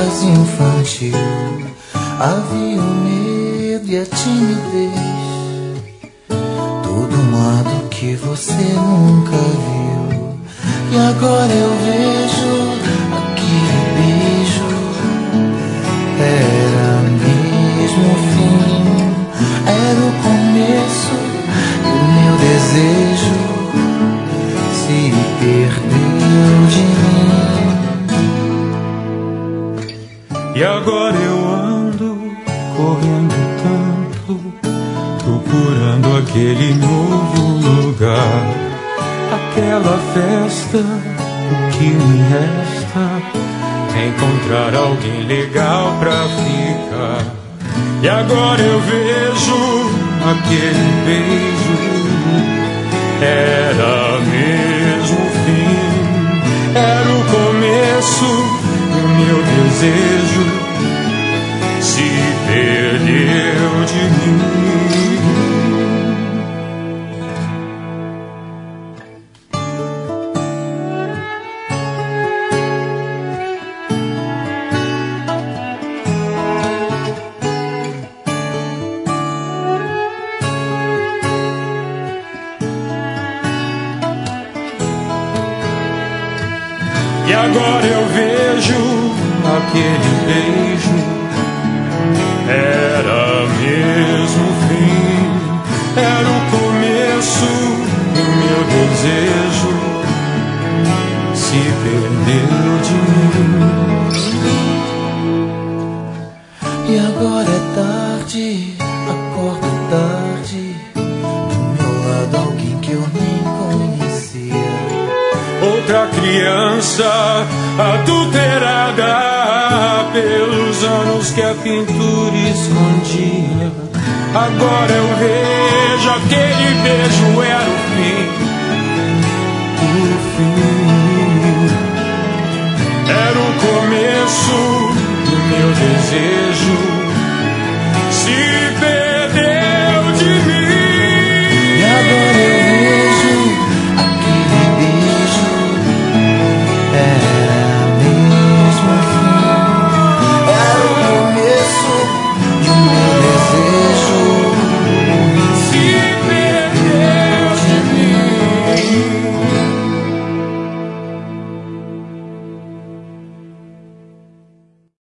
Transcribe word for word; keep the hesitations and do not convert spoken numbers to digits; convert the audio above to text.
quase infantil. Havia o medo e a timidez, todo um lado que você nunca viu. E agora eu vejo aquele beijo, era mesmo o fim, era o começo, e o meu desejo se perdeu de mim. E agora eu ando correndo tanto, procurando aquele novo lugar, aquela festa. O que me resta é encontrar alguém legal pra ficar. E agora eu vejo aquele beijo, era mesmo o fim, era o começo. O meu desejo se perdeu de mim. E agora eu vejo aquele beijo, era mesmo o fim, era o começo. E o meu desejo se perdeu de mim. E agora é tarde, acordo tarde, do meu lado alguém que eu nem conhecia. Outra criança adulterada pelos anos que a pintura escondia. Agora eu vejo aquele beijo, era o fim, o fim, era o começo do meu desejo. Se